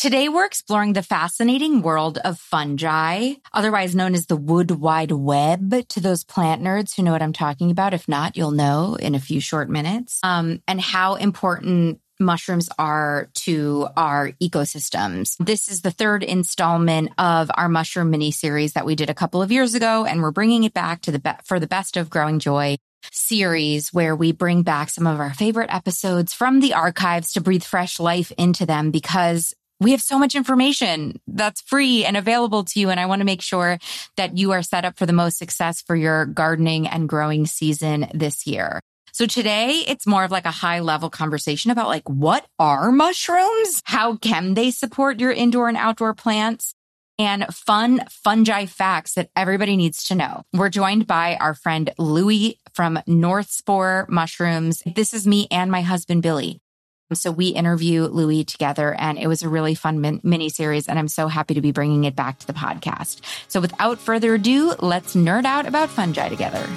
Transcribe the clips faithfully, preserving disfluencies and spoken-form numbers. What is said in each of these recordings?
Today, we're exploring the fascinating world of fungi, otherwise known as the wood wide web to those plant nerds who know what I'm talking about. If not, you'll know in a few short minutes, um, and how important mushrooms are to our ecosystems. This is the third installment of our mushroom mini series that we did a couple of years ago, and we're bringing it back to the be- for the Best of Growing Joy series, where we bring back some of our favorite episodes from the archives to breathe fresh life into them, because we have so much information that's free and available to you. And I want to make sure that you are set up for the most success for your gardening and growing season this year. So today it's more of like a high level conversation about like, what are mushrooms? How can they support your indoor and outdoor plants? And fun fungi facts that everybody needs to know. We're joined by our friend Louie from North Spore Mushrooms. This is me and my husband, Billy. So we interview Louie together, and it was a really fun min- mini series, and I'm so happy to be bringing it back to the podcast. So without further ado, let's nerd out about fungi together.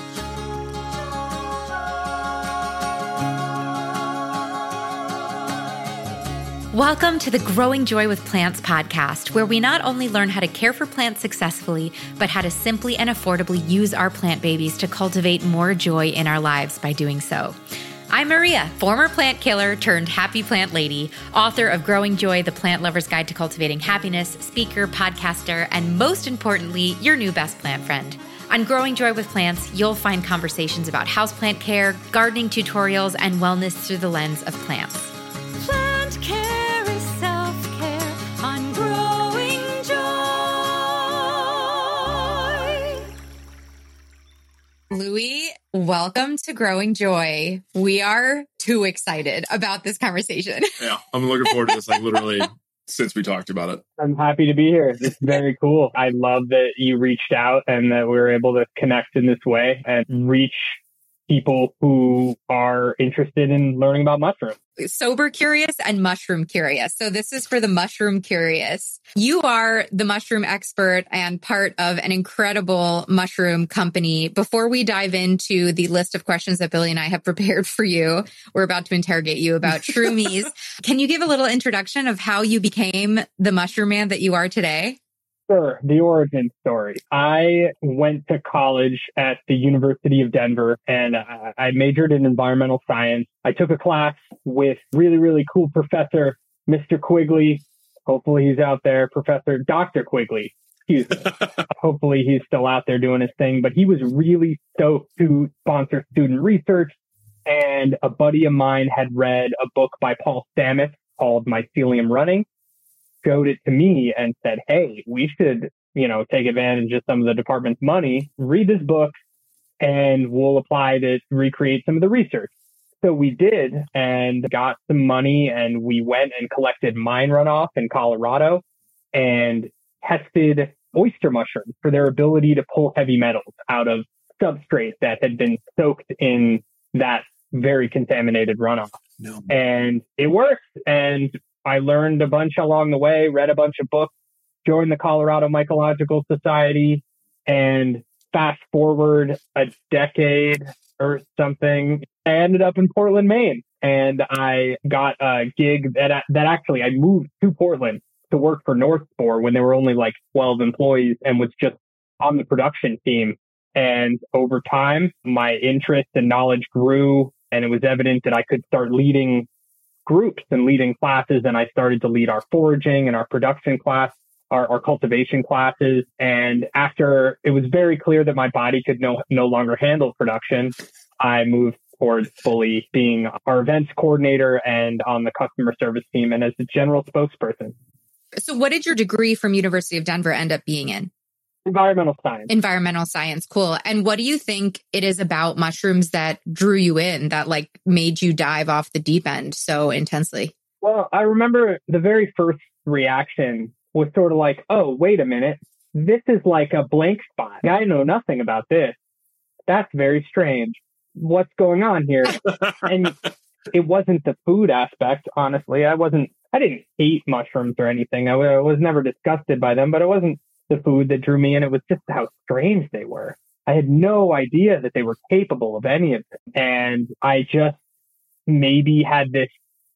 Welcome to the Growing Joy with Plants podcast, where we not only learn how to care for plants successfully, but how to simply and affordably use our plant babies to cultivate more joy in our lives by doing so. I'm Maria, former plant killer turned happy plant lady, author of Growing Joy, the Plant Lover's Guide to Cultivating Happiness, speaker, podcaster, and most importantly, your new best plant friend. On Growing Joy with Plants, you'll find conversations about houseplant care, gardening tutorials, and wellness through the lens of plants. Plant care is self-care on Growing Joy. Louie, welcome to Growing Joy. We are too excited about this conversation. Yeah, I'm looking forward to this, like literally since we talked about it. I'm happy to be here. It's very cool. I love that you reached out and that we were able to connect in this way and reach people who are interested in learning about mushrooms. Sober curious and mushroom curious. So this is for the mushroom curious. You are the mushroom expert and part of an incredible mushroom company. Before we dive into the list of questions that Billy and I have prepared for you, we're about to interrogate you about shroomies. Can you give a little introduction of how you became the mushroom man that you are today? Sure. The origin story. I went to college at the University of Denver, and I majored in environmental science. I took a class with really, really cool professor, Mister Quigley. Hopefully he's out there. Professor Doctor Quigley. Excuse me. Hopefully he's still out there doing his thing. But he was really stoked to sponsor student research. And a buddy of mine had read a book by Paul Stamets called Mycelium Running. Showed it to me and said, hey, we should, you know, take advantage of some of the department's money, read this book, and we'll apply to recreate some of the research. So we did and got some money, and we went and collected mine runoff in Colorado and tested oyster mushrooms for their ability to pull heavy metals out of substrate that had been soaked in that very contaminated runoff. No. And it worked. And I learned a bunch along the way, read a bunch of books, joined the Colorado Mycological Society, and fast forward a decade or something, I ended up in Portland, Maine. And I got a gig that, that actually I moved to Portland to work for North Spore when there were only like twelve employees and was just on the production team. And over time, my interest and knowledge grew, and it was evident that I could start leading groups and leading classes. And I started to lead our foraging and our production class, our, our cultivation classes. And after it was very clear that my body could no, no longer handle production, I moved towards fully being our events coordinator and on the customer service team and as the general spokesperson. So what did your degree from University of Denver end up being in? Environmental science. Environmental science. Cool. And what do you think it is about mushrooms that drew you in, that like made you dive off the deep end so intensely? Well, I remember the very first reaction was sort of like, oh, wait a minute. This is like a blank spot. I know nothing about this. That's very strange. What's going on here? And it wasn't the food aspect, honestly. I wasn't, I didn't hate mushrooms or anything. I, w- I was never disgusted by them, but it wasn't the food that drew me in. It was just how strange they were. I had no idea that they were capable of any of it. And I just maybe had this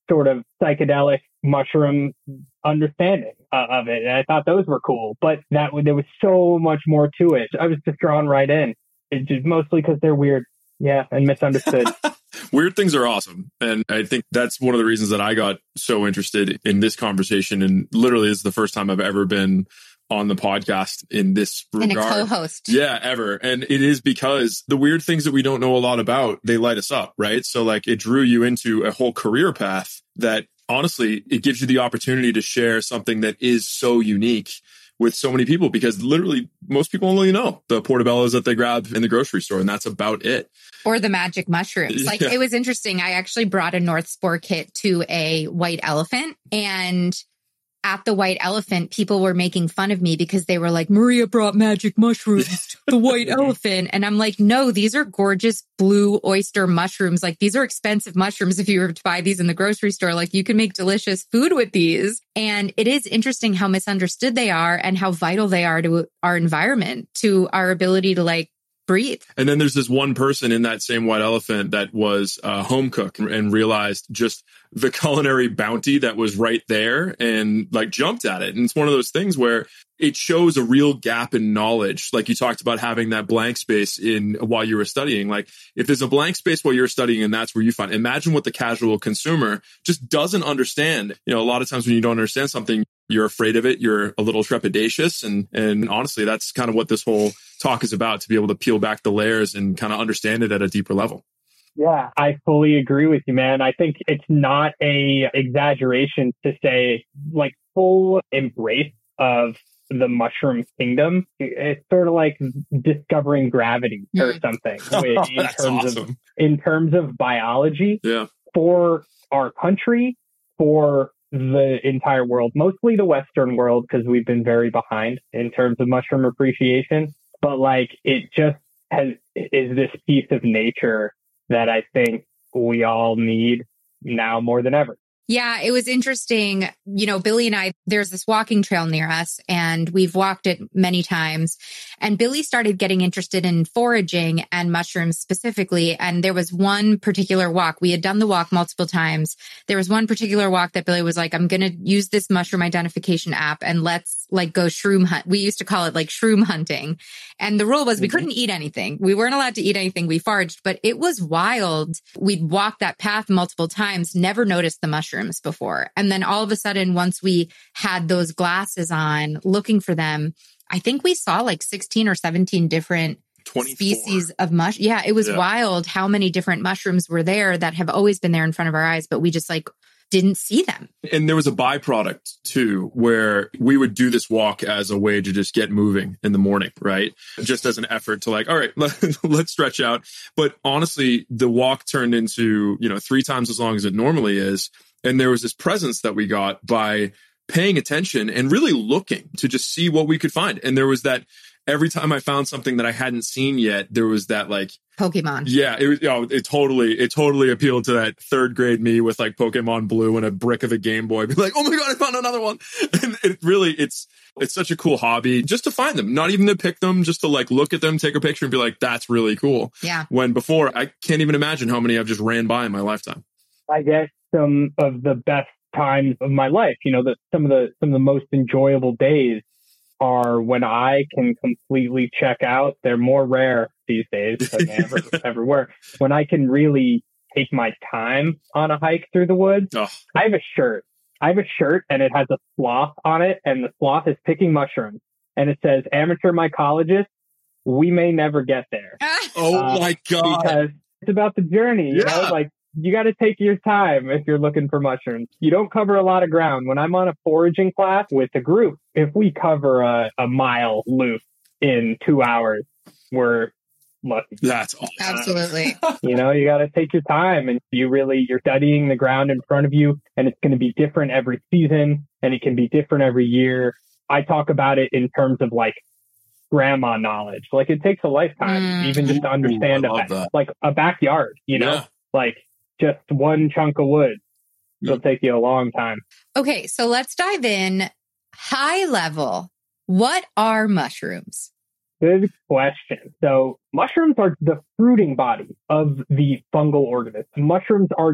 sort of psychedelic mushroom understanding uh, of it. And I thought those were cool, but that there was so much more to it. I was just drawn right in. It's just mostly because they're weird. Yeah. And misunderstood. Weird things are awesome. And I think that's one of the reasons that I got so interested in this conversation. And literally, this is the first time I've ever been on the podcast in this regard. And a co-host. Yeah, ever. And it is because the weird things that we don't know a lot about, they light us up, right? So like it drew you into a whole career path that honestly, it gives you the opportunity to share something that is so unique with so many people, because literally most people only know the portobellos that they grab in the grocery store, and that's about it. Or the magic mushrooms. Like, yeah. It was interesting. I actually brought a North Spore kit to a white elephant, and at the white elephant, people were making fun of me because they were like, Maria brought magic mushrooms to the white elephant. And I'm like, no, these are gorgeous blue oyster mushrooms. Like, these are expensive mushrooms. If you were to buy these in the grocery store, like, you can make delicious food with these. And it is interesting how misunderstood they are and how vital they are to our environment, to our ability to like breathe. And then there's this one person in that same white elephant that was a home cook and realized just the culinary bounty that was right there and like jumped at it. And it's one of those things where it shows a real gap in knowledge. Like you talked about having that blank space in while you were studying. Like if there's a blank space while you're studying and that's where you find, imagine what the casual consumer just doesn't understand. You know, a lot of times when you don't understand something, you're afraid of it. You're a little trepidatious. And, and honestly, that's kind of what this whole talk is about, to be able to peel back the layers and kind of understand it at a deeper level. Yeah, I fully agree with you, man. I think it's not a exaggeration to say like full embrace of the mushroom kingdom. It's sort of like discovering gravity or something Oh, in that's terms awesome. of in terms of biology. Yeah. For our country, for the entire world, mostly the Western world, because we've been very behind in terms of mushroom appreciation. But like it just has is this piece of nature that I think we all need now more than ever. Yeah, it was interesting. You know, Billy and I, there's this walking trail near us and we've walked it many times. And Billy started getting interested in foraging and mushrooms specifically. And there was one particular walk. We had done the walk multiple times. There was one particular walk that Billy was like, I'm going to use this mushroom identification app and let's like go shroom hunt. We used to call it like shroom hunting. And the rule was we couldn't eat anything. We weren't allowed to eat anything. We foraged, but it was wild. We'd walked that path multiple times, never noticed the mushrooms before. And then all of a sudden, once we had those glasses on looking for them, I think we saw like sixteen or seventeen different twenty-four species of mush. Yeah, it was Yeah. wild how many different mushrooms were there that have always been there in front of our eyes, but we just like didn't see them. And there was a byproduct too, where we would do this walk as a way to just get moving in the morning, right? Just as an effort to like, all right, let, let's stretch out. But honestly, the walk turned into, you know, three times as long as it normally is. And there was this presence that we got by paying attention and really looking to just see what we could find. And there was that every time I found something that I hadn't seen yet, there was that like, Pokemon. yeah, it was, you know, it totally, it totally appealed to that third grade me with like Pokemon Blue and a brick of a Game Boy. Be like, oh my God, I found another one. And it really, it's, it's such a cool hobby just to find them, not even to pick them, just to like look at them, take a picture and be like, that's really cool. Yeah. When before I can't even imagine how many I've just ran by in my lifetime. I guess some of the best times of my life, you know, that some of the, some of the most enjoyable days are when I can completely check out. They're more rare these days than they ever, ever were. When I can really take my time on a hike through the woods. Oh. I have a shirt. I have a shirt and it has a sloth on it, and the sloth is picking mushrooms. And it says, amateur mycologist, we may never get there. Oh Uh, my God. Because it's about the journey, you Yeah. know, like you got to take your time if you're looking for mushrooms. You don't cover a lot of ground. When I'm on a foraging class with a group, if we cover a, a mile loop in two hours, we're lucky. That's awesome. Absolutely. You know, you got to take your time, and you really, you're studying the ground in front of you, and it's going to be different every season, and it can be different every year. I talk about it in terms of like grandma knowledge. Like it takes a lifetime, Mm. even just to understand Ooh, I love a, that. like a backyard, you know, Yeah. like just one chunk of wood. It'll take you a long time. Okay, so let's dive in. High level, what are mushrooms? Good question. So mushrooms are the fruiting body of the fungal organism. Mushrooms are just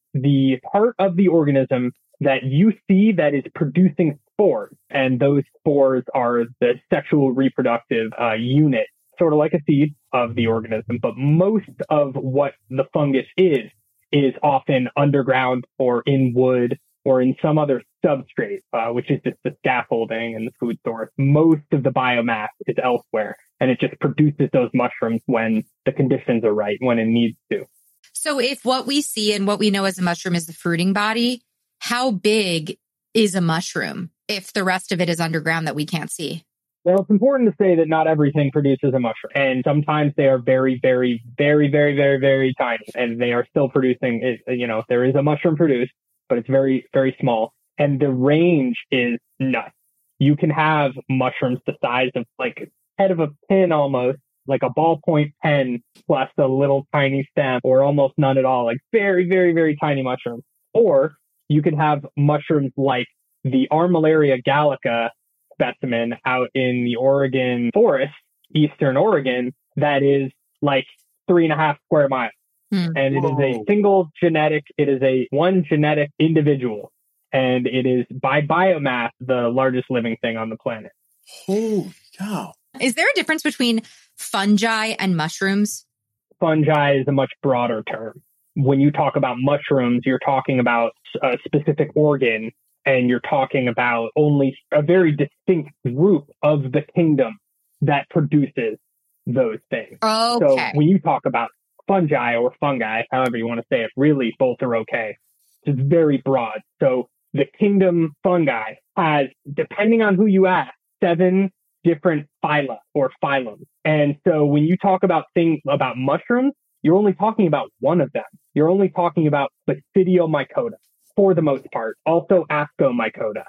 the part of the organism that you see that is producing spores. And those spores are the sexual reproductive uh, unit, sort of like a seed of the organism. But most of what the fungus is, is often underground or in wood or in some other substrate, uh, which is just the scaffolding and the food source. Most of the biomass is elsewhere, and it just produces those mushrooms when the conditions are right, when it needs to. So if what we see and what we know as a mushroom is the fruiting body, how big is a mushroom if the rest of it is underground that we can't see? Well, it's important to say that not everything produces a mushroom. And sometimes they are very, very, very, very, very, very tiny. And they are still producing, you know, there is a mushroom produced, but it's very, very small. And the range is nuts. You can have mushrooms the size of like head of a pin almost, like a ballpoint pen plus a little tiny stem, or almost none at all, like very, very, very tiny mushrooms. Or you can have mushrooms like the Armillaria gallica specimen out in the Oregon forest, Eastern Oregon, that is like three and a half square miles. Hmm. And it Whoa. is a single genetic, it is a one genetic individual. And it is by biomass, the largest living thing on the planet. Holy cow. Is there a difference between fungi and mushrooms? Fungi is a much broader term. When you talk about mushrooms, you're talking about a specific organ, and you're talking about only a very distinct group of the kingdom that produces those things. Okay. So when you talk about fungi or fungi, however you want to say it, really both are okay. It's very broad. So the kingdom fungi has, depending on who you ask, seven different phyla or phylums. And so when you talk about things about mushrooms, you're only talking about one of them. You're only talking about Basidiomycota for the most part. Also Ascomycota.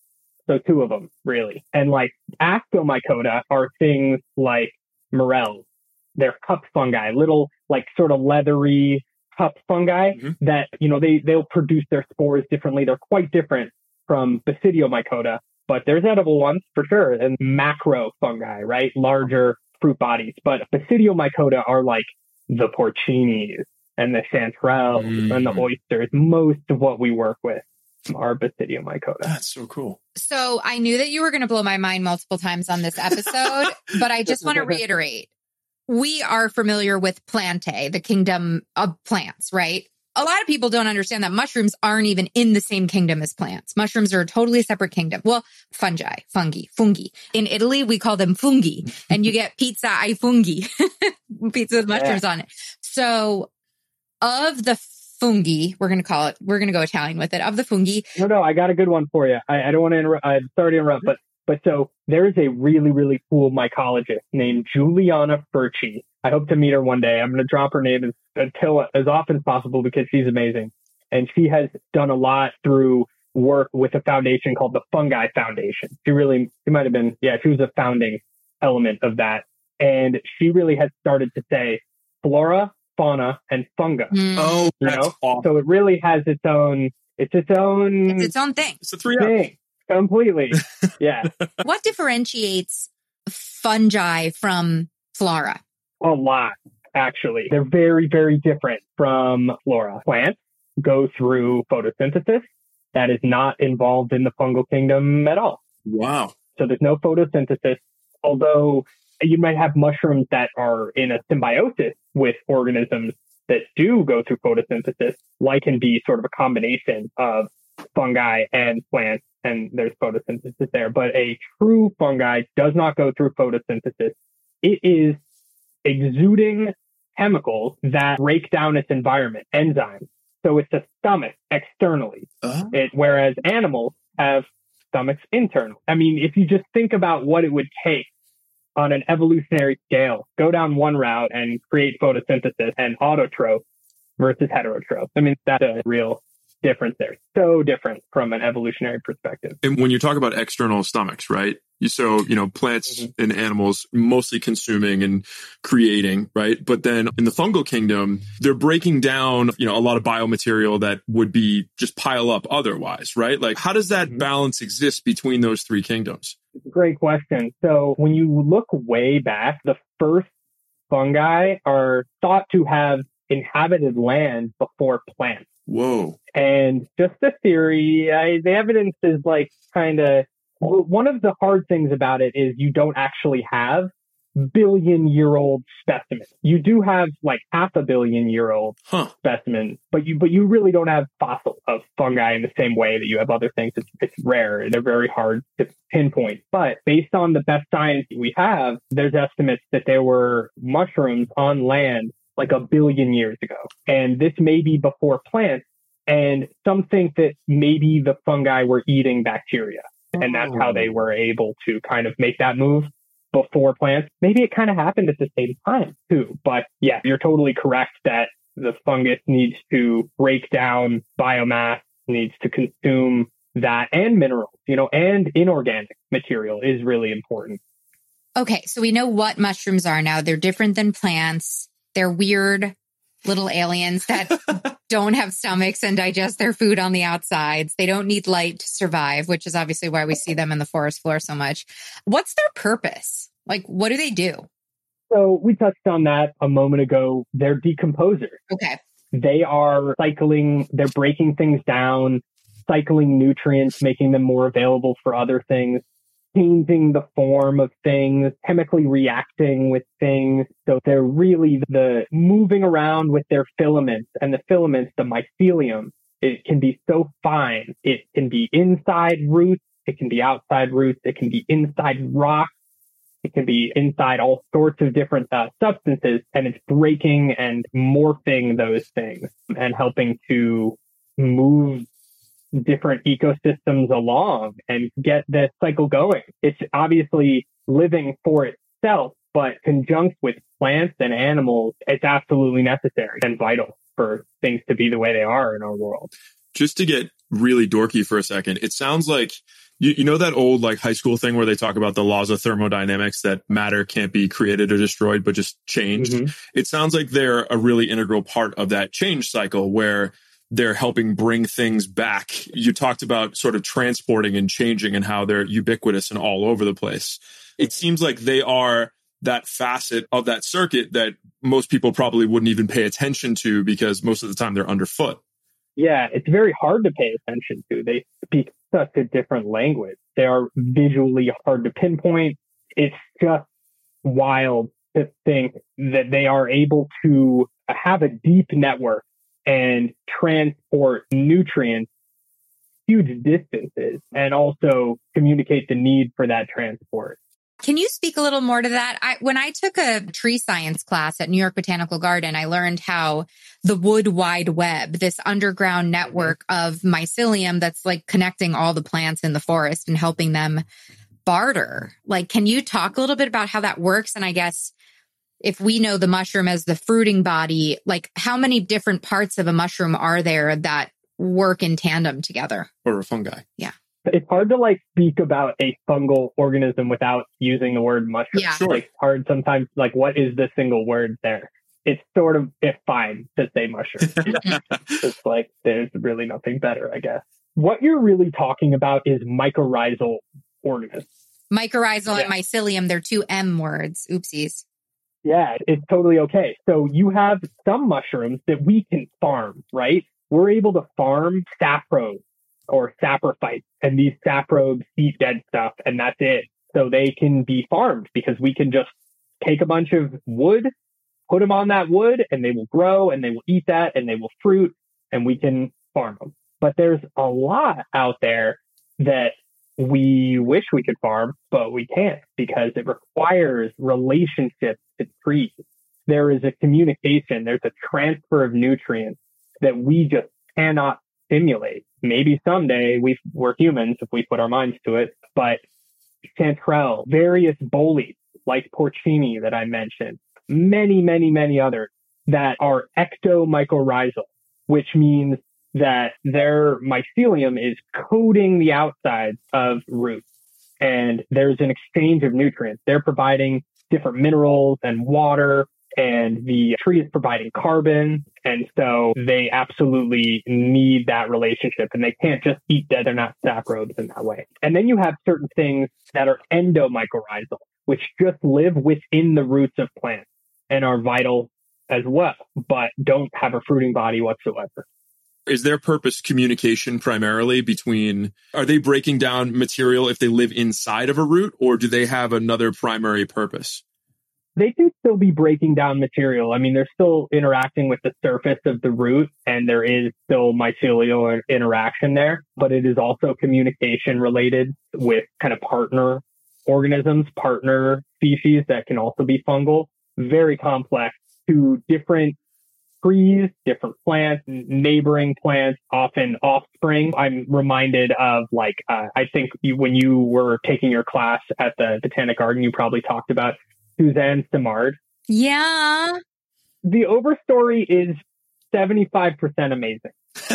So two of them, really. And like Ascomycota are things like morels. They're cup fungi, little like sort of leathery cup fungi mm-hmm. that, you know, they, they'll produce their spores differently. They're quite different from Basidiomycota, but there's edible ones for sure. And macro fungi, right? Larger fruit bodies. But Basidiomycota are like the porcinis and the chanterelles mm. and the oysters. Most of what we work with are Basidiomycota. That's so cool. So I knew that you were going to blow my mind multiple times on this episode, but I just want to reiterate. We are familiar with Plantae, the kingdom of plants, right? A lot of people don't understand that mushrooms aren't even in the same kingdom as plants. Mushrooms are a totally separate kingdom. Well, fungi, fungi, fungi. In Italy, we call them funghi, and you get pizza ai funghi, pizza with mushrooms yeah. on it. So of the fungi, we're going to call it, we're going to go Italian with it, of the fungi. No, no, I got a good one for you. I, I don't want to interrupt. I'm sorry to interrupt, but But so there is a really, really cool mycologist named Giuliana Furci. I hope to meet her one day. I'm going to drop her name as, until as often as possible because she's amazing. And she has done a lot through work with a foundation called the Fungi Foundation. She really, she might have been, yeah, she was a founding element of that. And she really has started to say flora, fauna, and funga. Mm. Oh, you that's know? awesome. So it really has its own, it's its own, it's its own thing. It's a three thing. Completely. Yeah. What differentiates fungi from flora? A lot, actually. They're very, very different from flora. Plants go through photosynthesis that is not involved in the fungal kingdom at all. Wow. So there's no photosynthesis, although you might have mushrooms that are in a symbiosis with organisms that do go through photosynthesis. Light can be sort of a combination of fungi and plants, and there's photosynthesis there. But a true fungi does not go through photosynthesis. It is exuding chemicals that break down its environment, enzymes. So it's a stomach externally, uh-huh. it, whereas animals have stomachs internally. I mean, if you just think about what it would take on an evolutionary scale, go down one route and create photosynthesis and autotroph versus heterotroph. I mean, that's a real difference there. So different from an evolutionary perspective. And when you talk about external stomachs, right? You, so, you know, plants mm-hmm. and animals mostly consuming and creating, right? But then in the fungal kingdom, they're breaking down, you know, a lot of biomaterial that would be just pile up otherwise, right? Like, how does that mm-hmm. balance exist between those three kingdoms? It's a great question. So when you look way back, the first fungi are thought to have inhabited land before plants. Whoa. And just the theory, I, the evidence is like kind of, one of the hard things about it is you don't actually have billion year old specimens. You do have like half a billion year old huh. specimens, but you but you really don't have fossils of fungi in the same way that you have other things. It's, it's rare. They're very hard to pinpoint. But based on the best science we have, there's estimates that there were mushrooms on land like a billion years ago. And this may be before plants. And some think that maybe the fungi were eating bacteria. And that's how they were able to kind of make that move before plants. Maybe it kind of happened at the same time too. But yeah, you're totally correct that the fungus needs to break down biomass, needs to consume that, and minerals, you know, and inorganic material is really important. Okay, so we know what mushrooms are now. They're different than plants. They're weird little aliens that don't have stomachs and digest their food on the outsides. They don't need light to survive, which is obviously why we see them in the forest floor so much. What's their purpose? Like, what do they do? So we touched on that a moment ago. They're decomposers. Okay. They are cycling, they're breaking things down, cycling nutrients, making them more available for other things, changing the form of things, chemically reacting with things. So they're really the moving around with their filaments, and the filaments, the mycelium, it can be so fine. It can be inside roots. It can be outside roots. It can be inside rocks. It can be inside all sorts of different uh, substances, and it's breaking and morphing those things and helping to move different ecosystems along and get the cycle going. It's obviously living for itself, but conjunct with plants and animals, it's absolutely necessary and vital for things to be the way they are in our world. Just to get really dorky for a second, it sounds like, you, you know that old like high school thing where they talk about the laws of thermodynamics, that matter can't be created or destroyed, but just changed? Mm-hmm. It sounds like they're a really integral part of that change cycle where they're helping bring things back. You talked about sort of transporting and changing and how they're ubiquitous and all over the place. It seems like they are that facet of that circuit that most people probably wouldn't even pay attention to because most of the time they're underfoot. Yeah, it's very hard to pay attention to. They speak such a different language. They are visually hard to pinpoint. It's just wild to think that they are able to have a deep network and transport nutrients huge distances and also communicate the need for that transport. Can you speak a little more to that? I, when I took a tree science class at New York Botanical Garden, I learned how the wood wide web, this underground network of mycelium that's like connecting all the plants in the forest and helping them barter. Like, can you talk a little bit about how that works? And I guess if we know the mushroom as the fruiting body, like how many different parts of a mushroom are there that work in tandem together? Or a fungi. Yeah. It's hard to like speak about a fungal organism without using the word mushroom. Yeah. Sure. Like it's hard sometimes, like what is the single word there? It's sort of, it's fine to say mushroom. It's like, there's really nothing better, I guess. What you're really talking about is mycorrhizal organisms. Mycorrhizal Yeah. and mycelium, they're two M words. Oopsies. Yeah, it's totally okay. So you have some mushrooms that we can farm, right? We're able to farm saprobes or saprophytes, and these saprobes eat dead stuff, and that's it. So they can be farmed because we can just take a bunch of wood, put them on that wood, and they will grow, and they will eat that, and they will fruit, and we can farm them. But there's a lot out there that we wish we could farm, but we can't because it requires relationships to trees. There is a communication, there's a transfer of nutrients that we just cannot simulate. Maybe someday we, we're humans if we put our minds to it, but chanterelle, various bolete like porcini that I mentioned, many, many, many others that are ectomycorrhizal, which means that their mycelium is coating the outsides of roots. And there's an exchange of nutrients. They're providing different minerals and water, and the tree is providing carbon. And so they absolutely need that relationship, and they can't just eat dead. They're not saprobes in that way. And then you have certain things that are endomycorrhizal, which just live within the roots of plants and are vital as well, but don't have a fruiting body whatsoever. Is their purpose communication primarily between, are they breaking down material if they live inside of a root, or do they have another primary purpose? They can still be breaking down material. I mean, they're still interacting with the surface of the root, and there is still mycelial interaction there, but it is also communication related with kind of partner organisms, partner species that can also be fungal. Very complex to different trees, different plants, neighboring plants, often offspring. I'm reminded of like, uh, I think you, when you were taking your class at the Botanic Garden, you probably talked about Suzanne Simard. Yeah. The overstory is seventy-five percent amazing.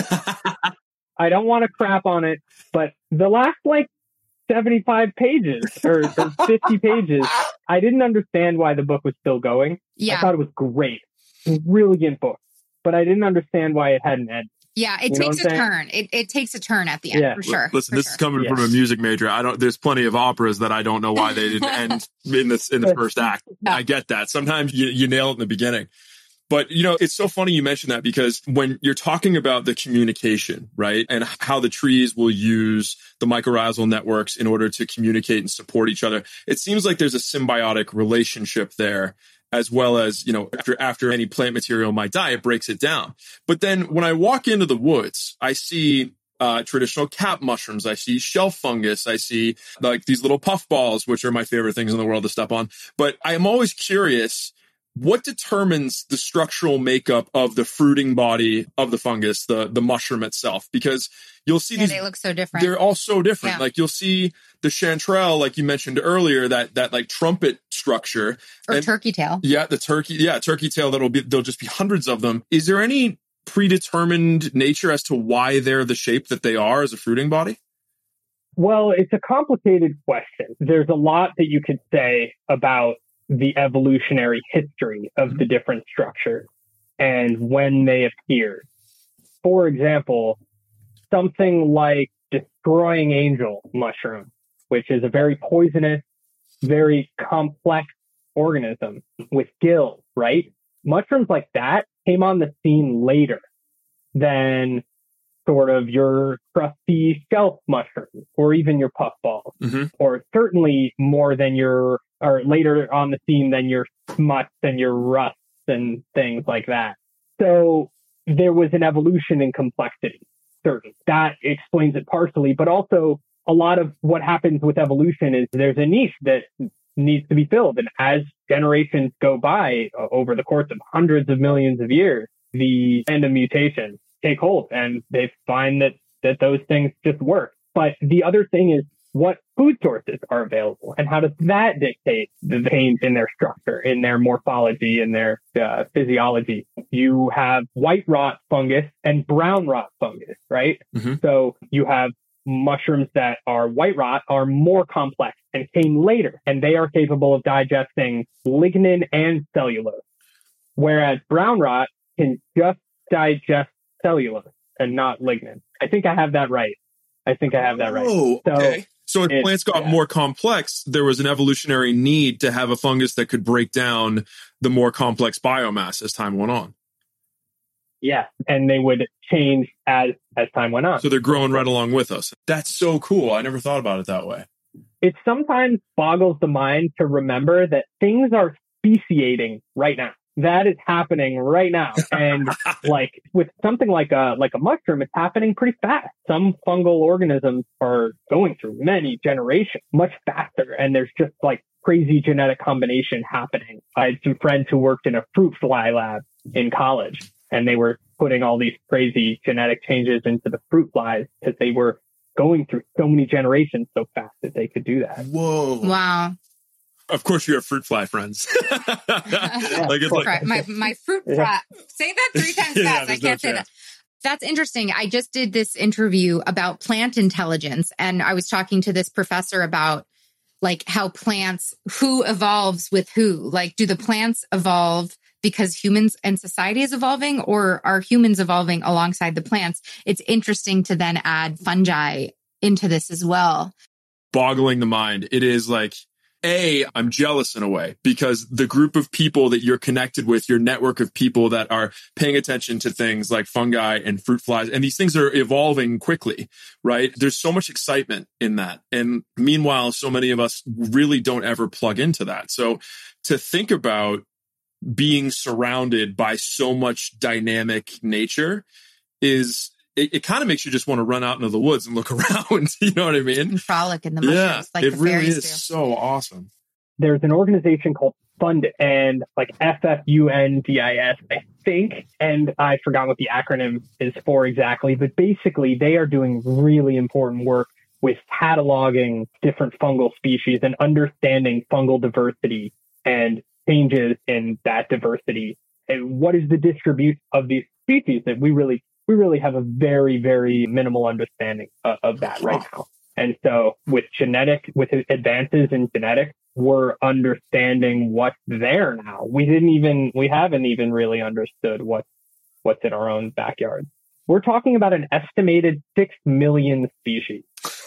I don't want to crap on it, but the last like seventy-five pages or, or fifty pages, I didn't understand why the book was still going. Yeah. I thought it was great. Brilliant book, but I didn't understand why it hadn't ended. Yeah, it You know takes a what I'm saying? turn. It it takes a turn at the end, Yeah. for sure. Listen, for this sure. is coming Yeah. from a music major. I don't. There's plenty of operas that I don't know why they didn't end in this in the first act. Yeah. I get that. Sometimes you, you nail it in the beginning. But, you know, it's so funny you mentioned that, because when you're talking about the communication, right, and how the trees will use the mycorrhizal networks in order to communicate and support each other, it seems like there's a symbiotic relationship there, as well as, you know, after after any plant material in my diet breaks it down. But then when I walk into the woods, I see uh, traditional cap mushrooms. I see shelf fungus. I see like these little puffballs, which are my favorite things in the world to step on. But I am always curious, what determines the structural makeup of the fruiting body of the fungus, the, the mushroom itself? Because you'll see Yeah, these, they look so different. they're all so different. Yeah. Like you'll see the chanterelle, like you mentioned earlier, that, that like trumpet structure. Or And- turkey tail. Yeah, the turkey, yeah, turkey tail, that'll be, there'll just be hundreds of them. Is there any predetermined nature as to why they're the shape that they are as a fruiting body? Well, it's a complicated question. There's a lot that you could say about the evolutionary history of the different structures and when they appeared. For example, something like destroying angel mushroom, which is a very poisonous, very complex organism with gills, right? Mushrooms like that came on the scene later than sort of your crusty shelf mushrooms or even your puffballs, Mm-hmm. or certainly more than your, or later on the scene than your smuts and your rusts and things like that. So there was an evolution in complexity, certain. That explains it partially, but also a lot of what happens with evolution is there's a niche that needs to be filled. And as generations go by uh, over the course of hundreds of millions of years, the end of mutation take hold and they find that, that those things just work. But the other thing is what food sources are available and how does that dictate the change in their structure, in their morphology, in their uh, physiology. You have white rot fungus and brown rot fungus, right? Mm-hmm. So you have mushrooms that are white rot are more complex and came later, and they are capable of digesting lignin and cellulose, whereas brown rot can just digest cellulose and not lignin. I think I have that right. I think I have that right. Oh, So okay. So if it's- plants got yeah. more complex, there was an evolutionary need to have a fungus that could break down the more complex biomass as time went on. Yeah, and they would change as as time went on. So they're growing right along with us. That's so cool. I never thought about it that way. It sometimes boggles the mind to remember that things are speciating right now. That is happening right now. And like with something like a like a mushroom, it's happening pretty fast. Some fungal organisms are going through many generations much faster. And there's just like crazy genetic combination happening. I had some friends who worked in a fruit fly lab in college, and they were putting all these crazy genetic changes into the fruit flies because they were going through so many generations so fast that they could do that. Whoa. Wow. Of course you have fruit fly friends. Like it's like, Fry- my, my fruit Yeah. fry. Say that three times Yeah, fast. I there's no can't say that. chance. That's interesting. I just did this interview about plant intelligence, and I was talking to this professor about like how plants, who evolves with who? Like, do the plants evolve because humans and society is evolving, or are humans evolving alongside the plants? It's interesting to then add fungi into this as well. boggling the mind. It is like, A, I'm jealous in a way because the group of people that you're connected with, your network of people that are paying attention to things like fungi and fruit flies, and these things are evolving quickly, right? There's so much excitement in that. And meanwhile, so many of us really don't ever plug into that. So to think about being surrounded by so much dynamic nature is, it, it kind of makes you just want to run out into the woods and look around. You know what I mean? And frolic in the mushrooms, yeah, like it the really fairies is do. so awesome. There's an organization called Fund and like F F U N D I S, I think, and I forgot what the acronym is for exactly, but basically they are doing really important work with cataloging different fungal species and understanding fungal diversity and changes in that diversity. And what is the distribution of these species that we really, we really have a very, very minimal understanding of, of that right now. And so with genetic, with advances in genetics, we're understanding what's there now. We didn't even, we haven't even really understood what, what's in our own backyard. We're talking about an estimated six million species.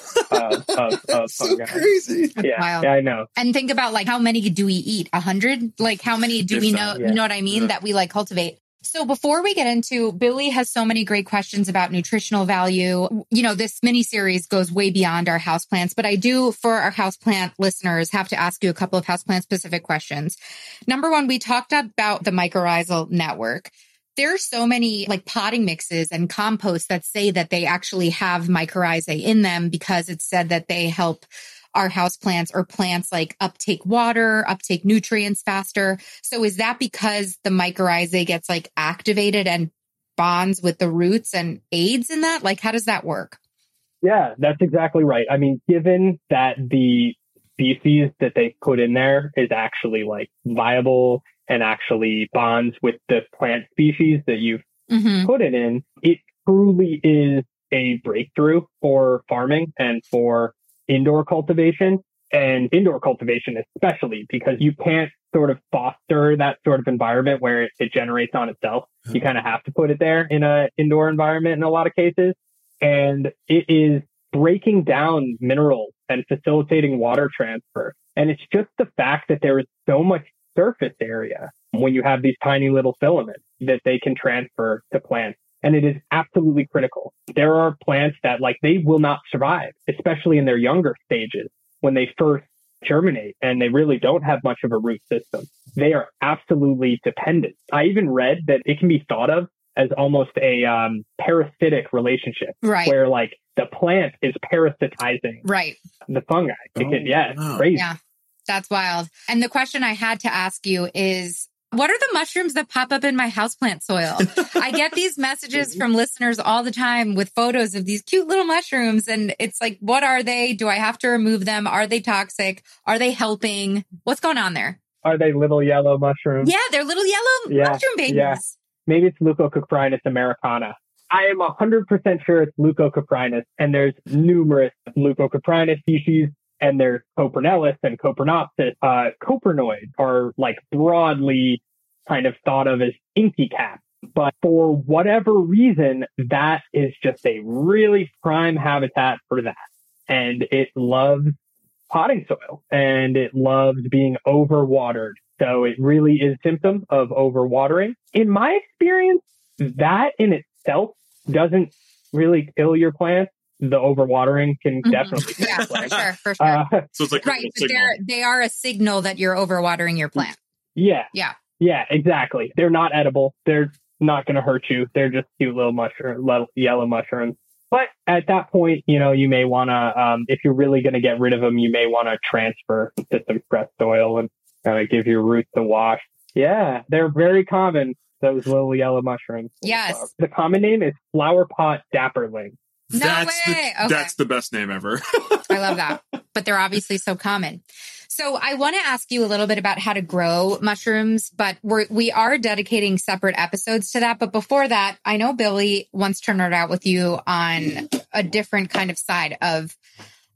Of, of, of so fungi. crazy. Yeah, yeah, I know. And think about like, how many do we eat? A hundred? Like how many do If we that, know, yeah. you know what I mean? Yeah. That we like cultivate. So before we get into, Billy has so many great questions about nutritional value. You know, this mini series goes way beyond our houseplants, but I do, for our houseplant listeners, have to ask you a couple of houseplant specific questions. Number one, we talked about the mycorrhizal network. There are so many like potting mixes and composts that say that they actually have mycorrhizae in them because it's said that they help our houseplants or plants like uptake water, uptake nutrients faster. So is that because the mycorrhizae gets like activated and bonds with the roots and aids in that? Like, how does that work? Yeah, that's exactly right. I mean, given that the species that they put in there is actually like viable and actually bonds with the plant species that you've Mm-hmm. put it in, it truly is a breakthrough for farming and for indoor cultivation, and indoor cultivation especially, because you can't sort of foster that sort of environment where it, it generates on itself. You kind of have to put it there in a indoor environment in a lot of cases. And it is breaking down minerals and facilitating water transfer. And it's just the fact that there is so much surface area when you have these tiny little filaments that they can transfer to plants. And it is absolutely critical. There are plants that like they will not survive, especially in their younger stages when they first germinate and they really don't have much of a root system. They are absolutely dependent. I even read that it can be thought of as almost a um, parasitic relationship, Right. where like the plant is parasitizing Right. the fungi. It Oh, can, yeah, it's wow. crazy. Yeah. That's wild. And the question I had to ask you is, what are the mushrooms that pop up in my houseplant soil? I get these messages from listeners all the time with photos of these cute little mushrooms. And it's like, what are they? Do I have to remove them? Are they toxic? Are they helping? What's going on there? Are they little yellow mushrooms? Yeah, they're little yellow Yeah, mushroom babies. yeah. Maybe it's Leucocoprinus americana. I am one hundred percent sure it's Leucocoprinus, and there's numerous Leucocoprinus species, and there's Coprinellus and Coprinopsis. Uh, coprinoids are like broadly kind of thought of as inky caps, but for whatever reason, that is just a really prime habitat for that. And it loves potting soil, and it loves being overwatered. So it really is a symptom of overwatering. In my experience, that in itself doesn't really kill your plants. The overwatering can Mhm. definitely kill Yeah, your for plants. sure, for sure. Uh, So it's like a Right, little but signal. they're they are a signal that you're overwatering your plant. yeah, Yeah. yeah, exactly. They're not edible. They're not going to hurt you. They're just cute little mushroom, little yellow mushrooms. But at that point, you know, you may want to, um, if you're really going to get rid of them, you may want to transfer to some fresh soil and kind of give your roots a wash. Yeah, they're very common, those little yellow mushrooms. Yes. The common name is flower pot dapperling. No that's way. The, Okay. That's the best name ever. I love that. But they're obviously so common. So I want to ask you a little bit about how to grow mushrooms, but we're, we are dedicating separate episodes to that. But before that, I know Billy wants to nerd out with you on a different kind of side of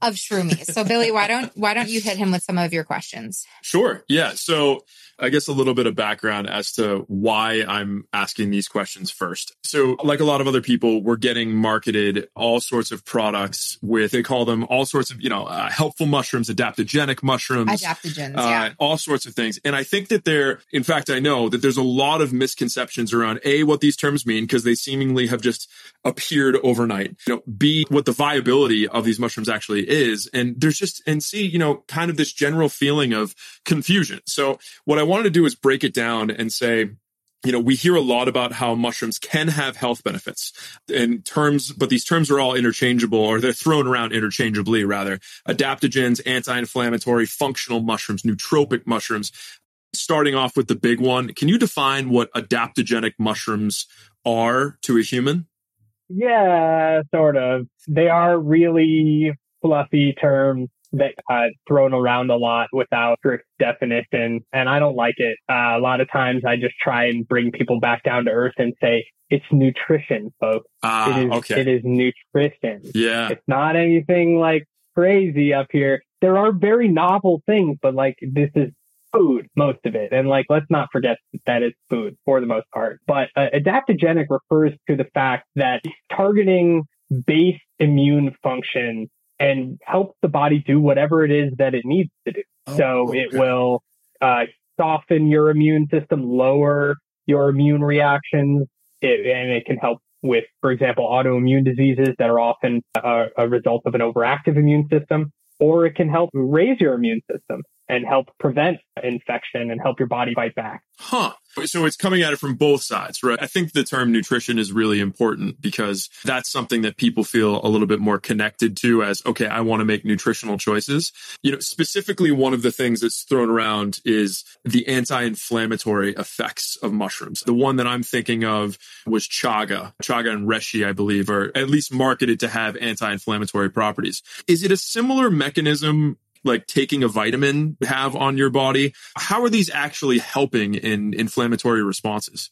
of shroomies. So Billy, why don't why don't you hit him with some of your questions? Sure. Yeah. So I guess a little bit of background as to why I'm asking these questions first. So like a lot of other people, we're getting marketed all sorts of products with, they call them all sorts of, you know, uh, helpful mushrooms, adaptogenic mushrooms. Adaptogens, uh, yeah. All sorts of things. And I think that there, in fact, I know that there's a lot of misconceptions around A, what these terms mean, because they seemingly have just appeared overnight. You know, B, what the viability of these mushrooms actually is. And there's just, and C, you know, kind of this general feeling of confusion. So what I wanted to do is break it down and say, you know, we hear a lot about how mushrooms can have health benefits in terms, but these terms are all interchangeable, or they're thrown around interchangeably rather. Adaptogens, anti-inflammatory, functional mushrooms, nootropic mushrooms. Starting off with the big one, can you define what adaptogenic mushrooms are to a human? Yeah, sort of. They are really fluffy terms that uh, thrown around a lot without strict definition, and I don't like it. Uh, a lot of times I just try and bring people back down to earth and say, it's nutrition, folks. Ah, it is, okay. It is nutrition. Yeah. It's not anything like crazy up here. There are very novel things, but like this is food, most of it. And like, let's not forget that it's food for the most part. But uh, adaptogenic refers to the fact that targeting base immune function and helps the body do whatever it is that it needs to do. Oh, so okay. It will uh, soften your immune system, lower your immune reactions, it, and it can help with, for example, autoimmune diseases that are often a, a result of an overactive immune system, or it can help raise your immune system and help prevent infection and help your body fight back. Huh. So it's coming at it from both sides, right? I think the term nutrition is really important because that's something that people feel a little bit more connected to as, okay, I want to make nutritional choices. You know, specifically one of the things that's thrown around is the anti-inflammatory effects of mushrooms. The one that I'm thinking of was chaga. Chaga and reishi, I believe, are at least marketed to have anti-inflammatory properties. Is it a similar mechanism like taking a vitamin have on your body? How are these actually helping in inflammatory responses?